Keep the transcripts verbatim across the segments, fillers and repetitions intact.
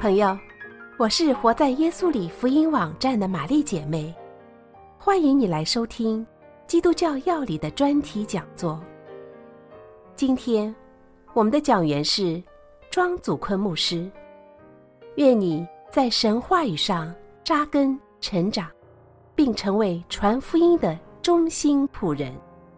朋友，我是活在耶稣里福音网站的玛丽姐妹，欢迎你来收听基督教要理的专题讲座。今天我们的讲员是庄祖坤牧师，愿你在神话语上扎根成长，并成为传福音的忠心仆人。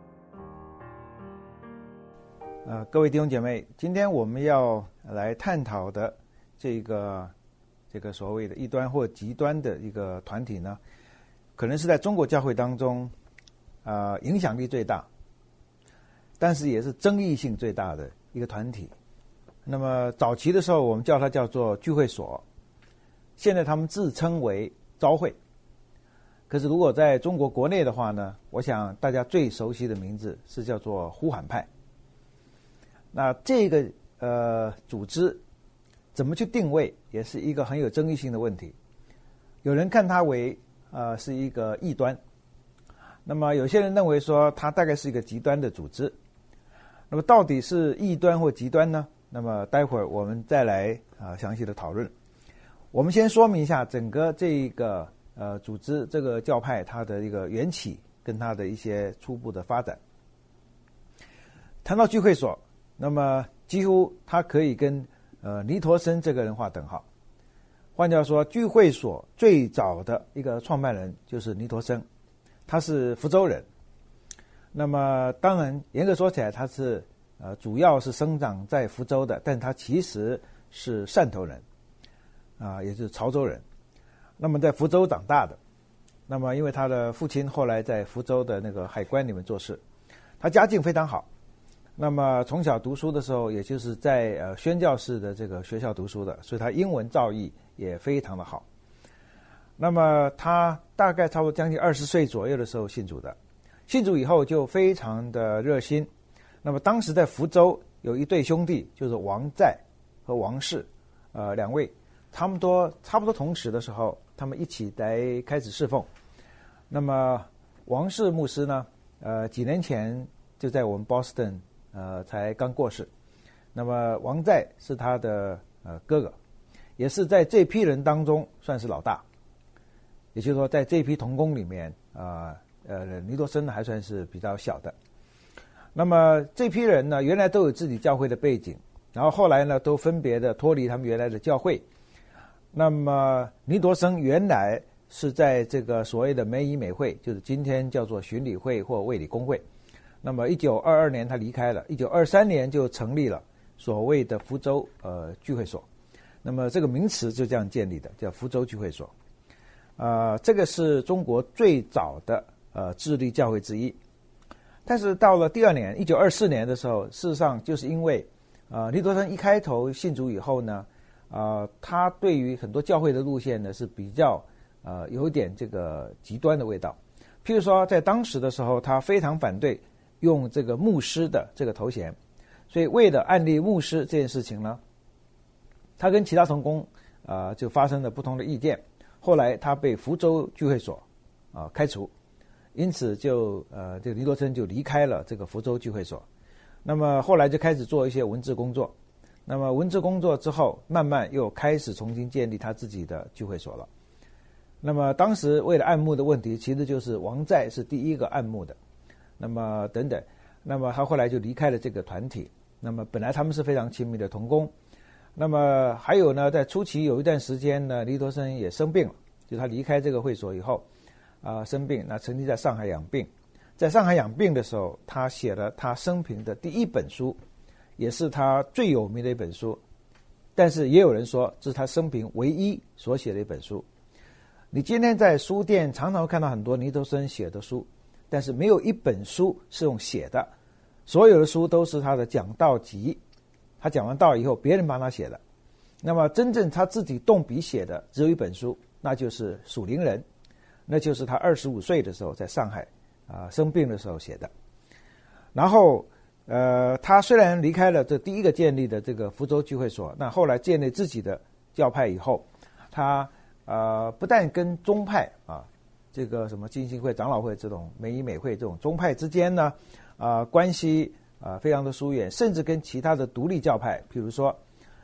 呃，各位弟兄姐妹，今天我们要来探讨的这个这个所谓的异端或极端的一个团体呢，可能是在中国教会当中，呃，影响力最大，但是也是争议性最大的一个团体。那么早期的时候，我们叫它叫做聚会所，现在他们自称为召会。可是如果在中国国内的话呢，我想大家最熟悉的名字是叫做呼喊派。那这个呃组织怎么去定位，也是一个很有争议性的问题。有人看它为呃是一个异端，那么有些人认为说它大概是一个极端的组织。那么到底是异端或极端呢？那么待会儿我们再来啊、呃、详细的讨论。我们先说明一下整个这个呃组织这个教派它的一个缘起跟它的一些初步的发展。谈到聚会所，那么几乎它可以跟呃尼陀生这个人划等号。换句话说，聚会所最早的一个创办人就是尼陀生，他是福州人。那么当然严格说起来，他是呃主要是生长在福州的，但他其实是汕头人啊、呃，也就是潮州人。那么在福州长大的，那么因为他的父亲后来在福州的那个海关里面做事，他家境非常好。那么从小读书的时候，也就是在呃宣教士的这个学校读书的，所以他英文造诣也非常的好。那么他大概差不多将近二十岁左右的时候信主的，信主以后就非常的热心。那么当时在福州有一对兄弟，就是王在和王氏，呃两位，差不多差不多同时的时候，他们一起来开始侍奉。那么王氏牧师呢，呃几年前就在我们 Boston。呃，才刚过世。那么王在是他的呃哥哥，也是在这批人当中算是老大。也就是说，在这批同工里面，啊 呃, 呃尼陀生还算是比较小的。那么这批人呢，原来都有自己教会的背景，然后后来呢，都分别的脱离他们原来的教会。那么尼陀生原来是在这个所谓的美以美会，就是今天叫做巡理会或卫理公会。那么一九二二年他离开了，一九二三年就成立了所谓的福州呃聚会所。那么这个名词就这样建立的，叫福州聚会所。呃，这个是中国最早的呃智力教会之一。但是到了第二年，一九二四年的时候，事实上就是因为呃尼陀生一开头信主以后呢，呃他对于很多教会的路线呢是比较呃有点这个极端的味道。譬如说在当时的时候，他非常反对用这个牧师的这个头衔，所以为了案例牧师这件事情呢，他跟其他同工啊、呃、就发生了不同的意见。后来他被福州聚会所啊、呃、开除，因此就呃这个尼陀生就离开了这个福州聚会所。那么后来就开始做一些文字工作。那么文字工作之后，慢慢又开始重新建立他自己的聚会所了。那么当时为了按牧的问题，其实就是王在是第一个按牧的。那么等等，那么他后来就离开了这个团体。那么本来他们是非常亲密的同工。那么还有呢，在初期有一段时间呢，尼陀生也生病了，就他离开这个会所以后，啊、呃、生病，那曾经在上海养病。在上海养病的时候，他写了他生平的第一本书，也是他最有名的一本书。但是也有人说，这是他生平唯一所写的一本书。你今天在书店常常会看到很多尼陀生写的书。但是没有一本书是用写的，所有的书都是他的讲道集，他讲完道以后别人帮他写的。那么真正他自己动笔写的只有一本书，那就是《属灵人》，那就是他二十五岁的时候在上海啊、呃、生病的时候写的。然后呃，他虽然离开了这第一个建立的这个福州聚会所，那后来建立自己的教派以后，他呃不但跟宗派啊这个什么浸信会、长老会这种美以美会这种宗派之间呢，啊、呃、关系啊、呃、非常的疏远，甚至跟其他的独立教派，比如说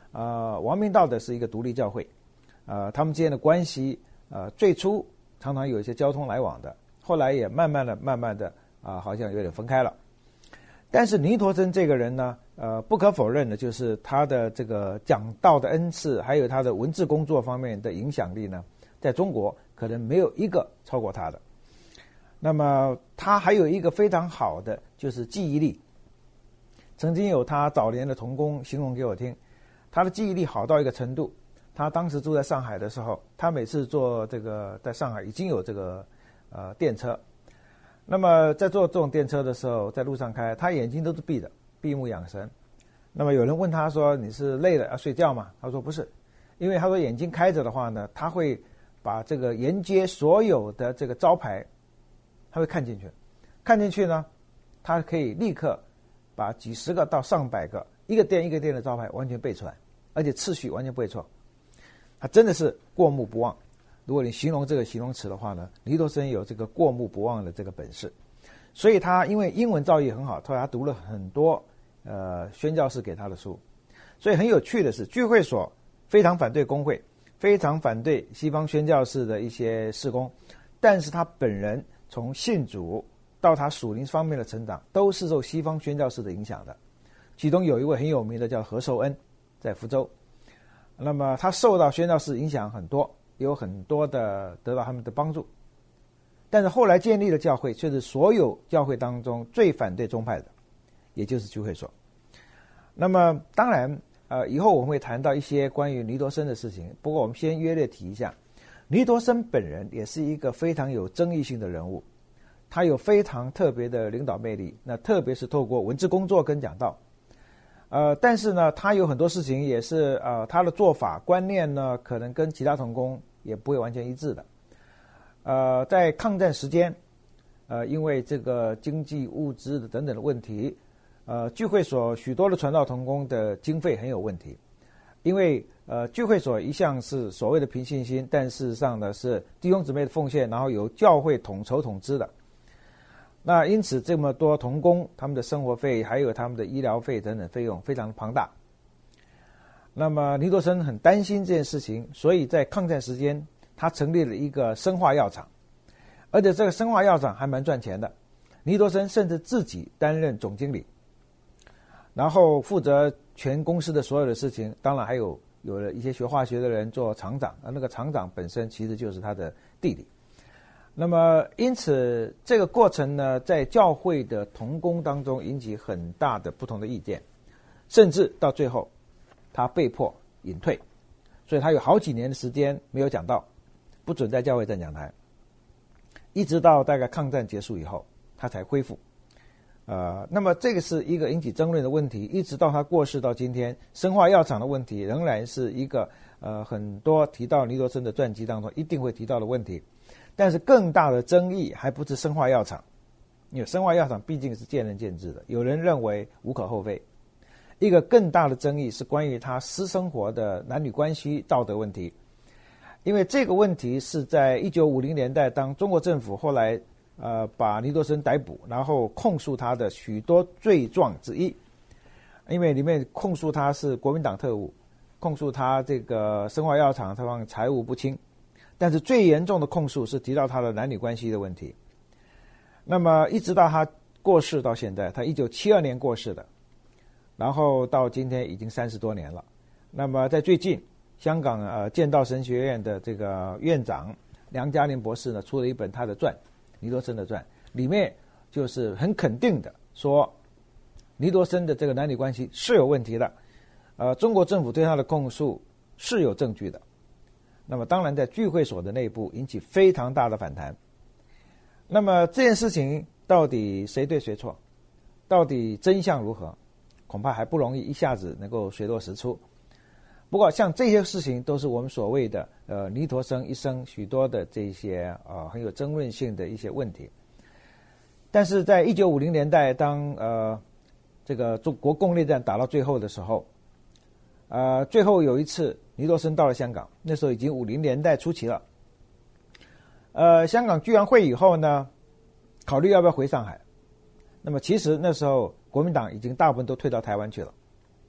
呃，王明道的是一个独立教会，呃，他们之间的关系，呃，最初常常有一些交通来往的，后来也慢慢的、慢慢的啊、呃，好像有点分开了。但是尼陀生这个人呢，呃，不可否认的就是他的这个讲道的恩赐，还有他的文字工作方面的影响力呢，在中国可能没有一个超过他的。那么他还有一个非常好的就是记忆力。曾经有他早年的同工形容给我听，他的记忆力好到一个程度，他当时住在上海的时候，他每次坐这个在上海已经有这个呃电车，那么在坐这种电车的时候，在路上开，他眼睛都是闭的，闭目养神。那么有人问他说：“你是累了要睡觉吗？”他说：“不是，因为他说眼睛开着的话呢，他会把这个沿街所有的这个招牌，他会看进去，看进去呢，他可以立刻把几十个到上百个一个店一个店的招牌完全背出来，而且次序完全不会错。他真的是过目不忘。如果你形容这个形容词的话呢，尼陀生有这个过目不忘的这个本事。所以他因为英文造诣很好，后来他读了很多呃宣教士给他的书。所以很有趣的是，聚会所非常反对公会，非常反对西方宣教士的一些事工，但是他本人从信主到他属灵方面的成长，都是受西方宣教士的影响的。其中有一位很有名的叫何寿恩，在福州。那么他受到宣教士影响很多，有很多的得到他们的帮助。但是后来建立的教会却是所有教会当中最反对宗派的，也就是聚会所。那么当然呃，以后我们会谈到一些关于尼陀生的事情，不过我们先约略提一下，尼陀生本人也是一个非常有争议性的人物，他有非常特别的领导魅力，那特别是透过文字工作跟讲道。呃，但是呢，他有很多事情也是呃，他的做法观念呢，可能跟其他同工也不会完全一致的。呃，在抗战时间，呃，因为这个经济物资的等等的问题，呃，聚会所许多的传道同工的经费很有问题，因为呃，聚会所一向是所谓的凭信心，但事实上呢是弟兄姊妹的奉献，然后由教会统筹统支的。那因此这么多同工，他们的生活费还有他们的医疗费等等费用非常庞大。那么尼陀生很担心这件事情，所以在抗战时间他成立了一个生化药厂，而且这个生化药厂还蛮赚钱的。尼陀生甚至自己担任总经理，然后负责全公司的所有的事情，当然还有有了一些学化学的人做厂长，而那个厂长本身其实就是他的弟弟。那么因此这个过程呢，在教会的同工当中引起很大的不同的意见，甚至到最后他被迫隐退，所以他有好几年的时间没有讲道，不准在教会站讲台，一直到大概抗战结束以后他才恢复。呃，那么这个是一个引起争论的问题，一直到他过世到今天，生化药厂的问题仍然是一个呃很多提到尼陀生的传记当中一定会提到的问题。但是更大的争议还不是生化药厂，因为生化药厂毕竟是见仁见智的，有人认为无可厚非。一个更大的争议是关于他私生活的男女关系道德问题，因为这个问题是在一九五零年代，当中国政府后来呃把尼陀生逮捕，然后控诉他的许多罪状之一，因为里面控诉他是国民党特务，控诉他这个生化药厂他方财务不清。但是最严重的控诉是提到他的男女关系的问题。那么一直到他过世到现在，他一九七二年过世的，然后到今天已经三十多年了。那么在最近，香港呃剑道神学院的这个院长梁家麟博士呢，出了一本他的传，尼陀生的传，里面就是很肯定的说，尼陀生的这个男女关系是有问题的，呃，中国政府对他的控诉是有证据的。那么当然在聚会所的内部引起非常大的反弹。那么这件事情到底谁对谁错，到底真相如何，恐怕还不容易一下子能够水落石出。不过像这些事情都是我们所谓的呃尼陀生一生许多的这些呃很有争论性的一些问题。但是在一九五零年代，当呃这个中国共内战打到最后的时候，呃最后有一次尼陀生到了香港，那时候已经五零年代初期了。呃，香港聚完会以后呢，考虑要不要回上海。那么其实那时候国民党已经大部分都退到台湾去了，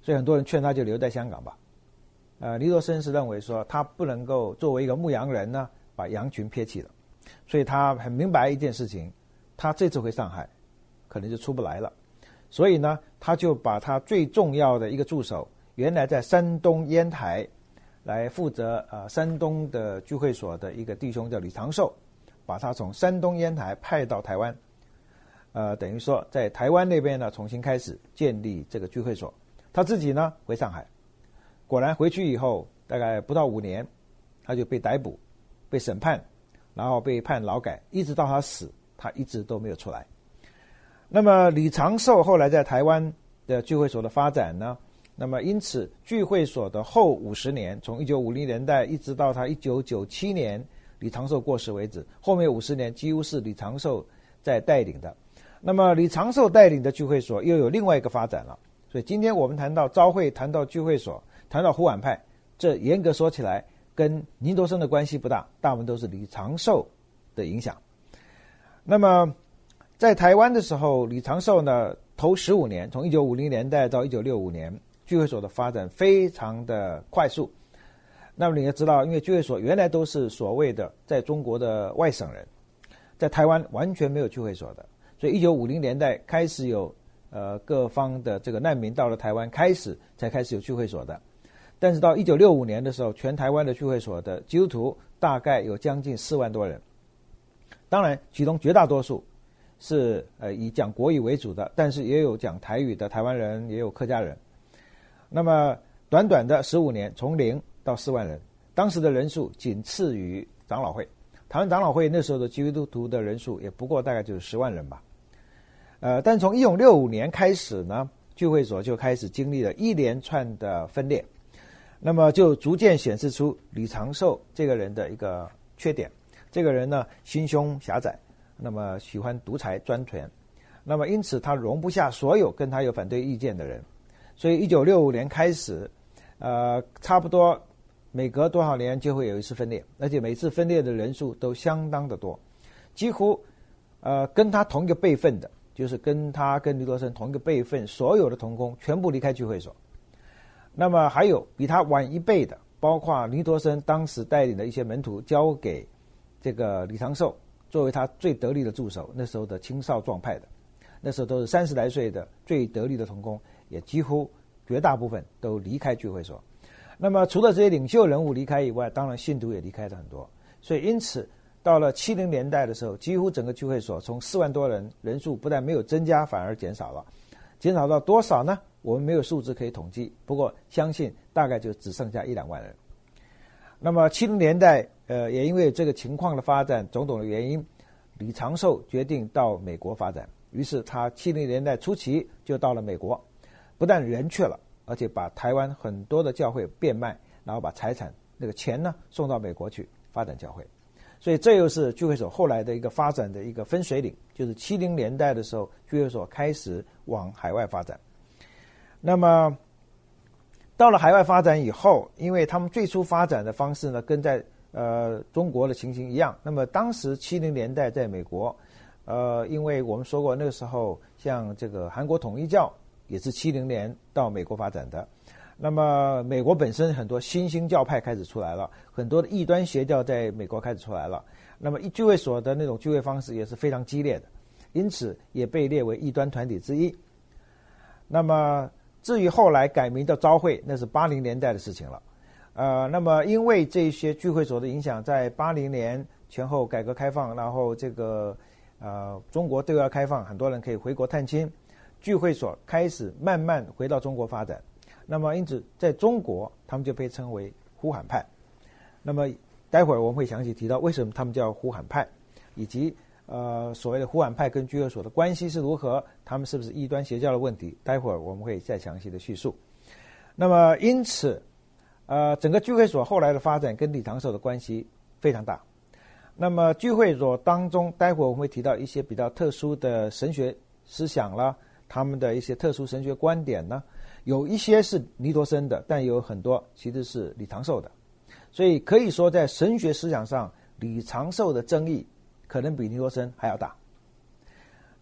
所以很多人劝他就留在香港吧。呃，尼多生是认为说他不能够作为一个牧羊人呢，把羊群撇弃了，所以他很明白一件事情，他这次回上海可能就出不来了，所以呢，他就把他最重要的一个助手，原来在山东烟台来负责呃山东的聚会所的一个弟兄叫李长寿，把他从山东烟台派到台湾，呃，等于说在台湾那边呢重新开始建立这个聚会所，他自己呢回上海。果然回去以后，大概不到五年，他就被逮捕、被审判，然后被判劳改，一直到他死，他一直都没有出来。那么李长寿后来在台湾的聚会所的发展呢，那么因此聚会所的后五十年，从一九五零年代一直到他一九九七年李长寿过世为止，后面五十年几乎是李长寿在带领的。那么李长寿带领的聚会所又有另外一个发展了。所以今天我们谈到召会，谈到聚会所，谈到呼喊派，这严格说起来跟尼多生的关系不大，大部分都是李长寿的影响。那么在台湾的时候，李长寿呢头十五年，从一九五零年代到一九六五年，聚会所的发展非常的快速。那么你也知道，因为聚会所原来都是所谓的在中国的外省人，在台湾完全没有聚会所的，所以一九五零年代开始有呃各方的这个难民到了台湾，开始才开始有聚会所的。但是到一九六五年的时候，全台湾的聚会所的基督徒大概有将近四万多人，当然其中绝大多数是呃以讲国语为主的，但是也有讲台语的台湾人，也有客家人。那么短短的十五年，从零到四万人，当时的人数仅次于长老会。台湾长老会那时候的基督徒的人数也不过大概就是十万人吧。呃，但从一九六五年开始呢，聚会所就开始经历了一连串的分裂，那么就逐渐显示出李长寿这个人的一个缺点。这个人呢，心胸狭窄，那么喜欢独裁专权，那么因此他容不下所有跟他有反对意见的人。所以一九六五年开始，呃，差不多每隔多少年就会有一次分裂，而且每次分裂的人数都相当的多，几乎呃跟他同一个辈分的，就是跟他跟尼多生同一个辈分，所有的同工全部离开聚会所。那么还有比他晚一辈的，包括尼多生当时带领的一些门徒，交给这个李长寿作为他最得力的助手，那时候的青少壮派的，那时候都是三十来岁的最得力的同工，也几乎绝大部分都离开聚会所。那么除了这些领袖人物离开以外，当然信徒也离开了很多。所以因此到了七零年代的时候，几乎整个聚会所从四万多人，人数不但没有增加，反而减少了。减少到多少呢？我们没有数字可以统计，不过相信大概就只剩下一两万人。那么七零年代呃，也因为这个情况的发展，种种的原因，李长寿决定到美国发展。于是他七零年代初期就到了美国，不但人去了，而且把台湾很多的教会变卖，然后把财产那个钱呢送到美国去发展教会。所以这又是聚会所后来的一个发展的一个分水岭，就是七零年代的时候，聚会所开始往海外发展。那么到了海外发展以后，因为他们最初发展的方式呢，跟在呃中国的情形一样。那么当时七零年代在美国，呃，因为我们说过那个时候，像这个韩国统一教也是七零年到美国发展的。那么美国本身很多新兴教派开始出来了，很多的异端邪教在美国开始出来了。那么聚会所的那种聚会方式也是非常激烈的，因此也被列为异端团体之一。那么至于后来改名叫召会，那是八零年代的事情了。呃，那么因为这些聚会所的影响，在八零年前后改革开放，然后这个呃中国对外开放，很多人可以回国探亲，聚会所开始慢慢回到中国发展。那么因此在中国他们就被称为呼喊派。那么待会儿我们会详细提到为什么他们叫呼喊派，以及呃所谓的呼喊派跟聚会所的关系是如何，他们是不是异端邪教的问题，待会儿我们会再详细的叙述。那么因此呃整个聚会所后来的发展跟李长寿的关系非常大。那么聚会所当中，待会儿我们会提到一些比较特殊的神学思想啦，他们的一些特殊神学观点呢，有一些是尼多生的，但有很多其实是李长寿的。所以可以说在神学思想上，李长寿的争议可能比尼多生还要大。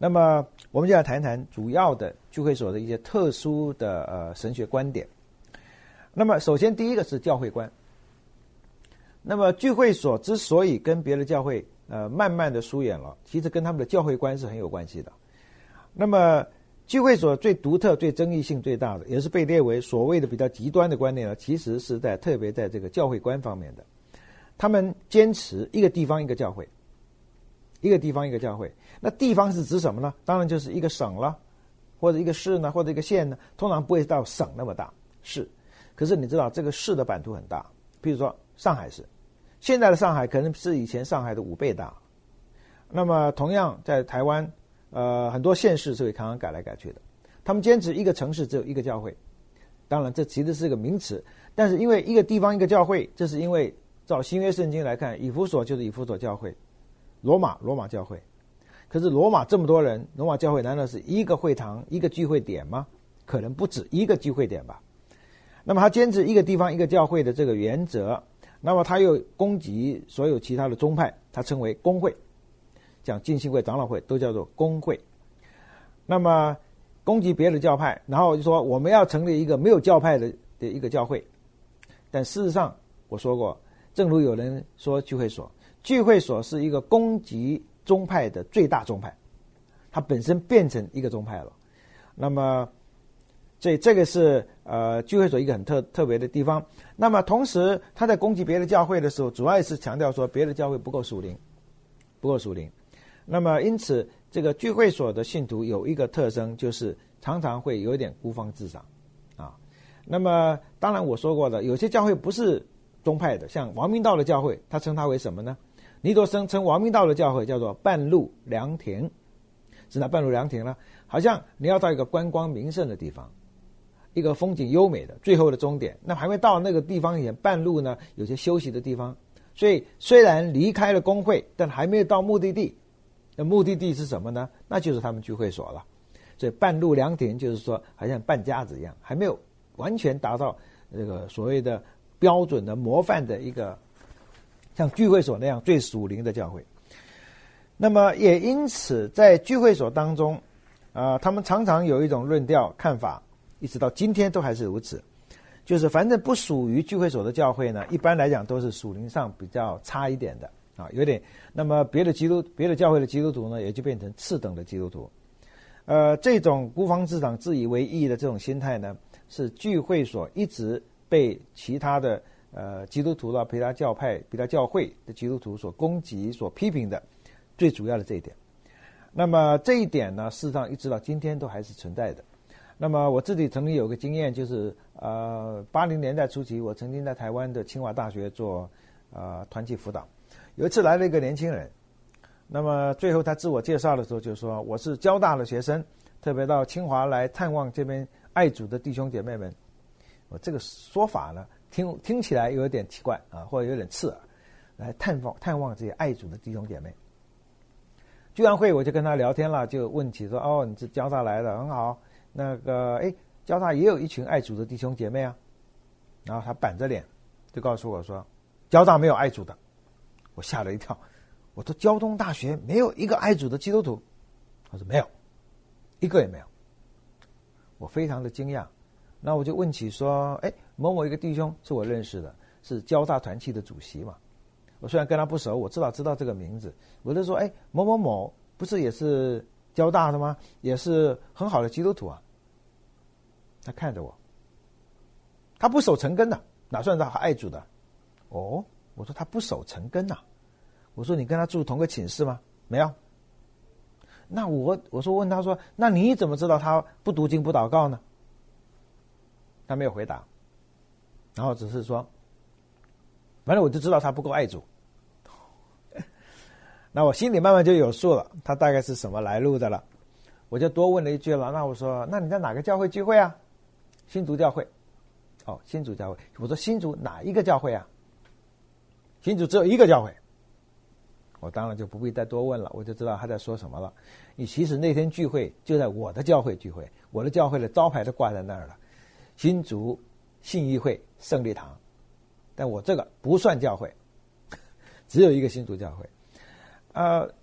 那么我们就来谈谈主要的聚会所的一些特殊的呃神学观点。那么首先第一个是教会观。那么聚会所之所以跟别的教会呃慢慢的疏远了，其实跟他们的教会观是很有关系的。那么聚会所最独特、最争议性最大的，也是被列为所谓的比较极端的观念呢，其实是在特别在这个教会观方面的。他们坚持一个地方一个教会，一个地方一个教会。那地方是指什么呢？当然就是一个省了，或者一个市呢，或者一个县呢，通常不会到省那么大，市。可是你知道这个市的版图很大，比如说上海市，现在的上海可能是以前上海的五倍大。那么同样在台湾，呃，很多县市是会常常改来改去的。他们坚持一个城市只有一个教会，当然这其实是个名词，但是因为一个地方一个教会，这是因为照新约圣经来看，以弗所就是以弗所教会，罗马罗马教会。可是罗马这么多人，罗马教会难道是一个会堂一个聚会点吗？可能不止一个聚会点吧。那么他坚持一个地方一个教会的这个原则，那么他又攻击所有其他的宗派，他称为公会，讲浸信会、长老会都叫做公会。那么攻击别的教派，然后就说我们要成立一个没有教派的的一个教会。但事实上我说过，正如有人说聚会所，聚会所是一个攻击宗派的最大宗派，它本身变成一个宗派了。那么这这个是呃聚会所一个很特特别的地方。那么同时他在攻击别的教会的时候，主要是强调说别的教会不够属灵，不够属灵。那么因此这个聚会所的信徒有一个特征，就是常常会有点孤芳自赏啊。那么当然我说过的，有些教会不是宗派的，像王明道的教会，他称它为什么呢？尼陀生称王明道的教会叫做半路凉亭。是哪半路凉亭呢？好像你要到一个观光名胜的地方，一个风景优美的最后的终点，那还没到那个地方以前，半路呢有些休息的地方。所以虽然离开了公会，但还没有到目的地。那目的地是什么呢？那就是他们聚会所了。所以半路凉亭就是说好像半家子一样，还没有完全达到这个所谓的标准的模范的一个像聚会所那样最属灵的教会。那么也因此在聚会所当中啊、呃，他们常常有一种论调看法，一直到今天都还是如此，就是反正不属于聚会所的教会呢，一般来讲都是属灵上比较差一点的啊，有点。那么别的基督别的教会的基督徒呢，也就变成次等的基督徒。呃，这种孤芳自赏、自以为意的这种心态呢，是聚会所一直被其他的呃基督徒啦、其他教派、其他教会的基督徒所攻击、所批评的最主要的这一点。那么这一点呢，事实上一直到今天都还是存在的。那么我自己曾经有个经验，就是呃八零年代初期，我曾经在台湾的清华大学做呃团契辅导。有一次来了一个年轻人，那么最后他自我介绍的时候就说，我是交大的学生，特别到清华来探望这边爱主的弟兄姐妹们。我这个说法呢，听听起来有点奇怪啊，或者有点刺耳，来探望探望这些爱主的弟兄姐妹。聚完会我就跟他聊天了，就问起说，哦，你是交大来的，很好。那个，哎，交大也有一群爱主的弟兄姐妹啊。然后他板着脸就告诉我说，交大没有爱主的。我吓了一跳，我说交通大学没有一个爱主的基督徒。他说没有，一个也没有。我非常的惊讶。那我就问起说，哎，某某一个弟兄是我认识的，是交大团契的主席嘛。我虽然跟他不熟，我至少知道这个名字。我就说，哎，某某某不是也是交大的吗？也是很好的基督徒啊。他看着我，他不守成根的，哪算是爱主的？哦，我说他不守成根呐、啊。我说你跟他住同个寝室吗？没有。那我我说问他说，那你怎么知道他不读经不祷告呢？他没有回答，然后只是说，反正我就知道他不够爱主。那我心里慢慢就有数了，他大概是什么来路的了。我就多问了一句了，那我说，那你在哪个教会聚会啊？新竹教会。哦，新竹教会。我说新竹哪一个教会啊？新竹只有一个教会。我当然就不必再多问了，我就知道他在说什么了。你其实那天聚会就在我的教会聚会，我的教会的招牌都挂在那儿了，新竹信义会胜利堂。但我这个不算教会，只有一个新竹教会。呃，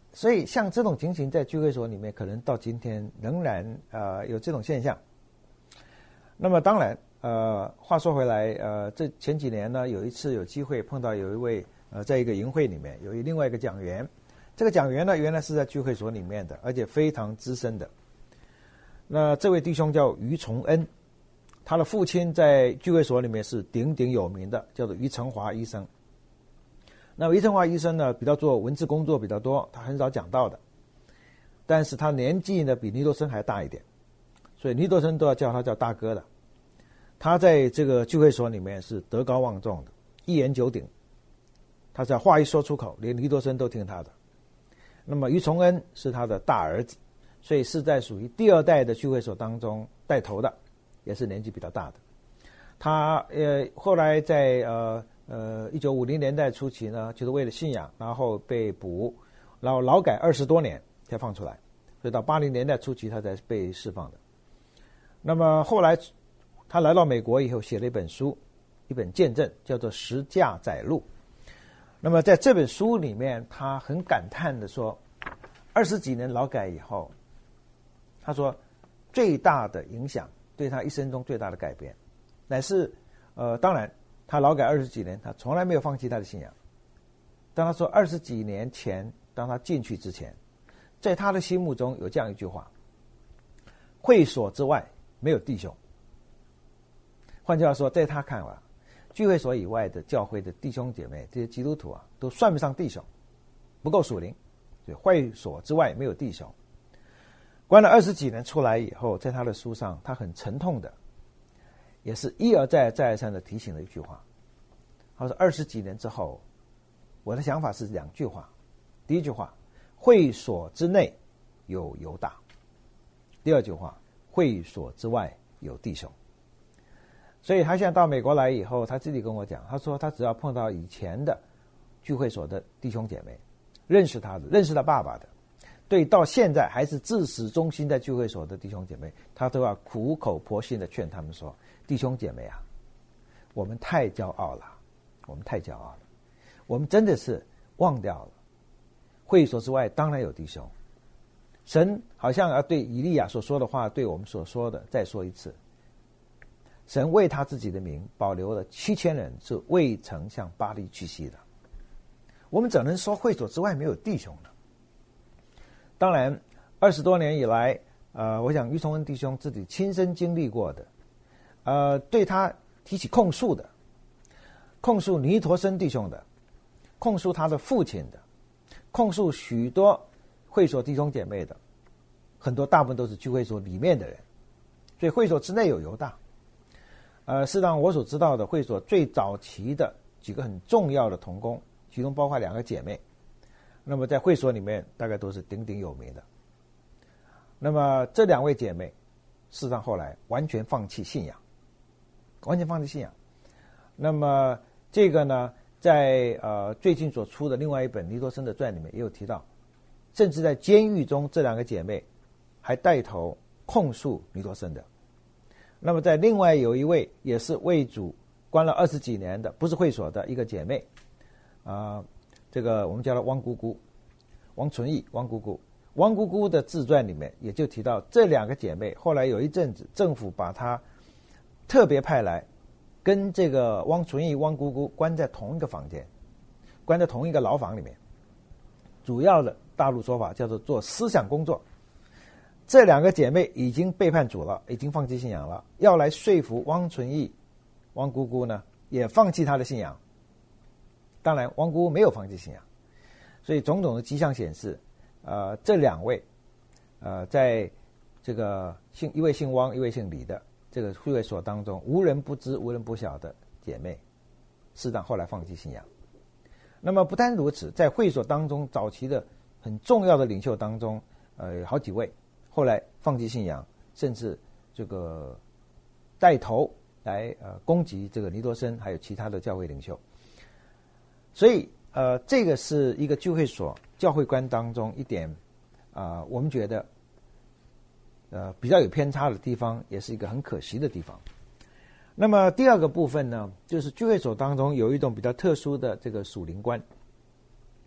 所以像这种情形在聚会所里面，可能到今天仍然呃有这种现象。那么当然呃话说回来，呃这前几年呢，有一次有机会碰到有一位呃在一个营会里面有一另外一个讲员，这个讲员呢原来是在聚会所里面的，而且非常资深的。那这位弟兄叫于崇恩，他的父亲在聚会所里面是鼎鼎有名的，叫做于成华医生。那于成华医生呢，比较做文字工作比较多，他很少讲道的，但是他年纪呢比尼多生还大一点，所以尼多生都要叫他叫大哥的。他在这个聚会所里面是德高望重的，一言九鼎，他只要话一说出口，连尼多生都听他的。那么于崇恩是他的大儿子，所以是在属于第二代的聚会所当中带头的，也是年纪比较大的。他呃后来在呃呃一九五零年代初期呢，就是为了信仰，然后被捕，然后劳改二十多年才放出来，所以到八零年代初期他才被释放的。那么后来他来到美国以后，写了一本书，一本见证，叫做《十架载录》。那么在这本书里面，他很感叹的说，二十几年劳改以后，他说最大的影响，对他一生中最大的改变，乃是呃，当然他劳改二十几年，他从来没有放弃他的信仰。当他说二十几年前，当他进去之前，在他的心目中有这样一句话：会所之外没有弟兄。换句话说，在他看来，聚会所以外的教会的弟兄姐妹，这些基督徒啊，都算不上弟兄，不够属灵。所以会所之外没有弟兄。关了二十几年出来以后，在他的书上，他很沉痛的，也是一而再再而三的提醒了一句话。他说二十几年之后，我的想法是两句话。第一句话，会所之内有犹大；第二句话，会所之外有弟兄。所以他现在到美国来以后，他自己跟我讲，他说他只要碰到以前的聚会所的弟兄姐妹，认识他的，认识他爸爸的，对到现在还是自始忠心在聚会所的弟兄姐妹，他都要苦口婆心的劝他们说，弟兄姐妹啊，我们太骄傲了，我们太骄傲了，我们真的是忘掉了，会所之外当然有弟兄。神好像要对以利亚所说的话，对我们所说的再说一次，神为他自己的名保留了七千人，是未曾向巴力屈膝的。我们怎能说会所之外没有弟兄呢？当然二十多年以来，呃，我想于崇恩弟兄自己亲身经历过的，呃，对他提起控诉的，控诉尼陀生弟兄的，控诉他的父亲的，控诉许多会所弟兄姐妹的，很多大部分都是聚会所里面的人，所以会所之内有犹大。呃，事实上我所知道的会所最早期的几个很重要的同工，其中包括两个姐妹，那么在会所里面大概都是鼎鼎有名的。那么这两位姐妹事实上后来完全放弃信仰，完全放弃信仰。那么这个呢，在呃最近所出的另外一本尼多生的传里面也有提到，甚至在监狱中这两个姐妹还带头控诉尼多生的。那么在另外有一位也是为主关了二十几年的，不是会所的一个姐妹，啊、呃，这个我们叫她汪姑姑，王纯义，汪姑姑。汪姑姑的自传里面也就提到，这两个姐妹后来有一阵子政府把她特别派来跟这个汪纯义、汪姑姑关在同一个房间，关在同一个牢房里面，主要的大陆说法叫做做思想工作。这两个姐妹已经背叛主了，已经放弃信仰了，要来说服汪纯义、汪姑姑呢也放弃她的信仰。当然汪姑姑没有放弃信仰，所以种种的迹象显示，呃，这两位呃在这个姓一位姓汪一位姓李的这个会所当中，无人不知无人不晓的姐妹，适当后来放弃信仰。那么不单如此，在会所当中早期的很重要的领袖当中，呃有好几位后来放弃信仰，甚至这个带头来呃攻击这个尼多生还有其他的教会领袖。所以呃这个是一个聚会所教会观当中一点啊、呃、我们觉得呃比较有偏差的地方，也是一个很可惜的地方。那么第二个部分呢，就是聚会所当中有一种比较特殊的这个属灵观。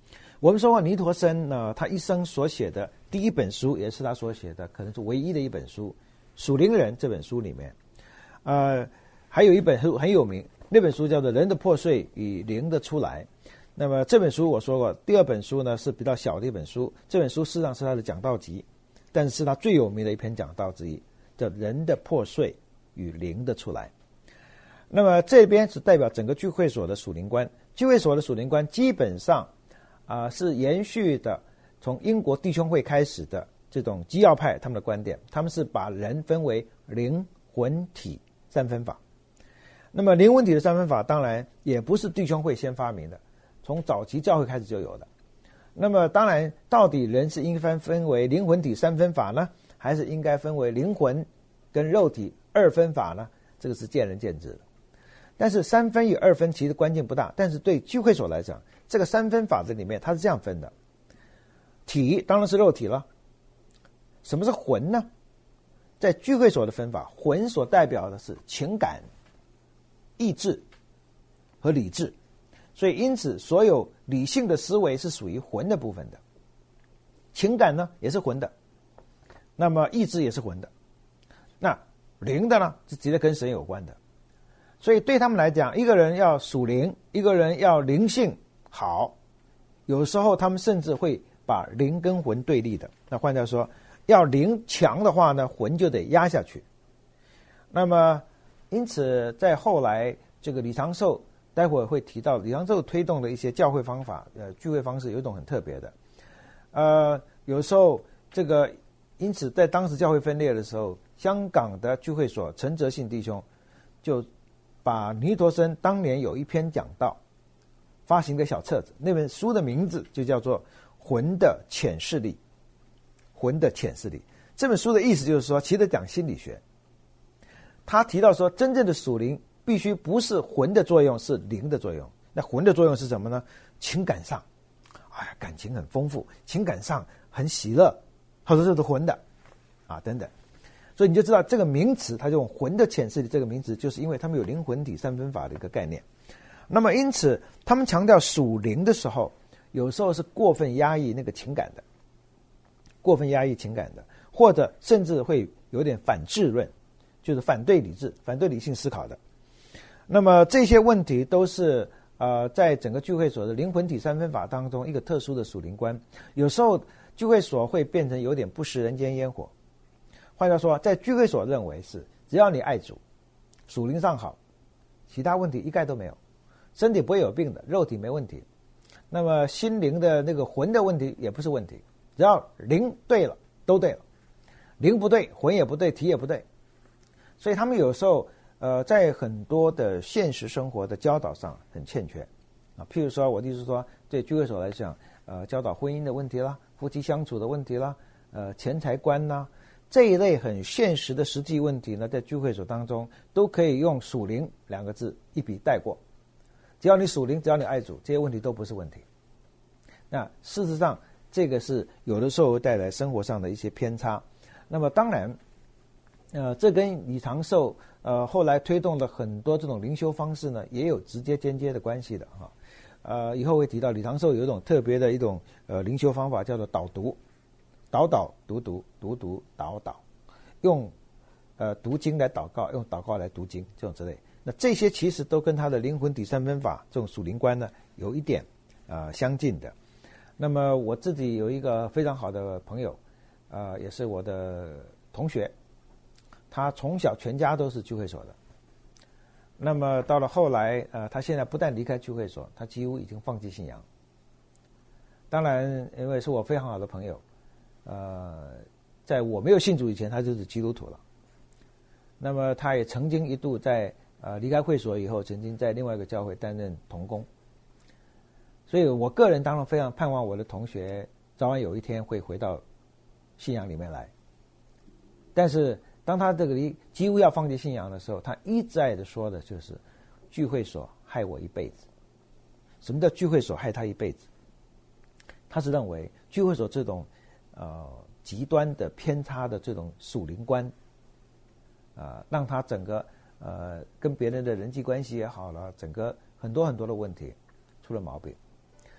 我们说过尼陀生呢，他一生所写的第一本书，也是他所写的可能是唯一的一本书，《属灵人》这本书里面，呃，还有一本很很有名，那本书叫做《人的破碎与灵的出来》。那么这本书我说过，第二本书呢是比较小的一本书，这本书事实上是他的讲道集，但是是他最有名的一篇讲道之一，叫《人的破碎与灵的出来》。那么这边是代表整个聚会所的属灵观，聚会所的属灵观基本上啊、呃、是延续的从英国弟兄会开始的这种基要派他们的观点，他们是把人分为灵魂体三分法。那么灵魂体的三分法当然也不是弟兄会先发明的，从早期教会开始就有的。那么当然到底人是应该分为灵魂体三分法呢，还是应该分为灵魂跟肉体二分法呢？这个是见仁见智的。但是三分与二分其实关键不大，但是对聚会所来讲，这个三分法则里面它是这样分的，体当然是肉体了。什么是魂呢？在聚会所的分法，魂所代表的是情感、意志和理智，所以因此所有理性的思维是属于魂的部分的，情感呢也是魂的，那么意志也是魂的，那灵的呢是直接跟神有关的。所以对他们来讲，一个人要属灵，一个人要灵性好，有时候他们甚至会把灵跟魂对立的。那换句话说，要灵强的话呢，魂就得压下去。那么因此在后来这个李长寿待会儿会提到，李长寿推动的一些教会方法，呃，聚会方式有一种很特别的，呃，有时候这个因此在当时教会分裂的时候，香港的聚会所陈哲信弟兄就把尼陀生当年有一篇讲道发行的小册子，那本书的名字就叫做《魂的潜势力》。魂的潜势力这本书的意思就是说，其实讲心理学。他提到说，真正的属灵必须不是魂的作用，是灵的作用。那魂的作用是什么呢？情感上，哎呀，感情很丰富，情感上很喜乐，或者这是魂的啊，等等。所以你就知道这个名词，它用魂的潜势力这个名词，就是因为他们有灵魂体三分法的一个概念。那么因此他们强调属灵的时候，有时候是过分压抑那个情感的，过分压抑情感的，或者甚至会有点反智论，就是反对理智、反对理性思考的。那么这些问题都是呃在整个聚会所的灵魂体三分法当中一个特殊的属灵观。有时候聚会所会变成有点不食人间烟火。换句话说，在聚会所认为是只要你爱主，属灵上好，其他问题一概都没有，身体不会有病的，肉体没问题，那么心灵的那个魂的问题也不是问题，只要灵对了都对了，灵不对魂也不对体也不对。所以他们有时候呃在很多的现实生活的教导上很欠缺啊。譬如说我的意思说，对聚会所来讲，呃教导婚姻的问题啦，夫妻相处的问题啦，呃钱财观啦，这一类很现实的实际问题呢，在聚会所当中都可以用属灵两个字一笔带过。只要你属灵，只要你爱主，这些问题都不是问题。那事实上这个是有的时候会带来生活上的一些偏差。那么当然呃，这跟李长寿呃后来推动的很多这种灵修方式呢，也有直接间接的关系的哈。呃，以后会提到李长寿有一种特别的一种呃灵修方法，叫做导读，导导读读，读读导导，用呃读经来祷告，用祷告来读经，这种之类。那这些其实都跟他的灵魂体三分法这种属灵观呢有一点呃相近的。那么我自己有一个非常好的朋友，呃，也是我的同学。他从小全家都是聚会所的，那么到了后来，呃，他现在不但离开聚会所，他几乎已经放弃信仰。当然，因为是我非常好的朋友，呃，在我没有信主以前，他就是基督徒了。那么他也曾经一度在呃离开会所以后，曾经在另外一个教会担任同工。所以我个人当然非常盼望我的同学早晚有一天会回到信仰里面来，但是当他这个几乎要放弃信仰的时候，他一再的说的就是聚会所害我一辈子。什么叫聚会所害他一辈子？他是认为聚会所这种呃极端的偏差的这种属灵观，呃让他整个呃跟别人的人际关系也好了，整个很多很多的问题出了毛病。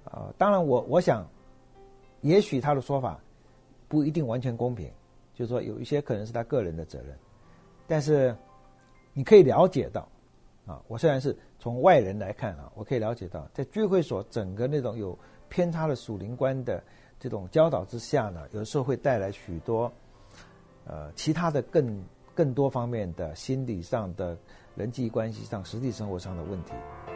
呃，当然我我想，也许他的说法不一定完全公平，就是说有一些可能是他个人的责任，但是你可以了解到，啊，我虽然是从外人来看啊，我可以了解到，在聚会所整个那种有偏差的属灵观的这种教导之下呢，有时候会带来许多呃其他的更更多方面的心理上的、人际关系上、实际生活上的问题。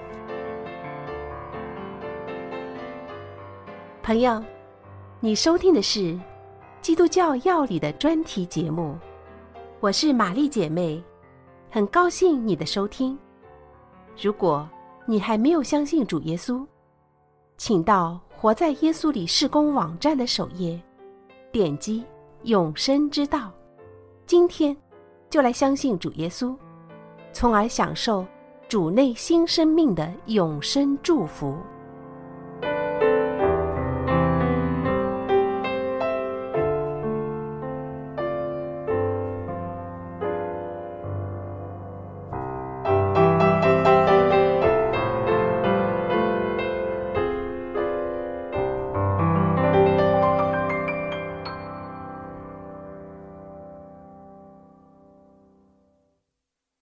朋友，你收听的是基督教要理的专题节目，我是玛丽姐妹，很高兴你的收听。如果你还没有相信主耶稣，请到活在耶稣里事工网站的首页，点击永生之道，今天就来相信主耶稣，从而享受主内新生命的永生祝福。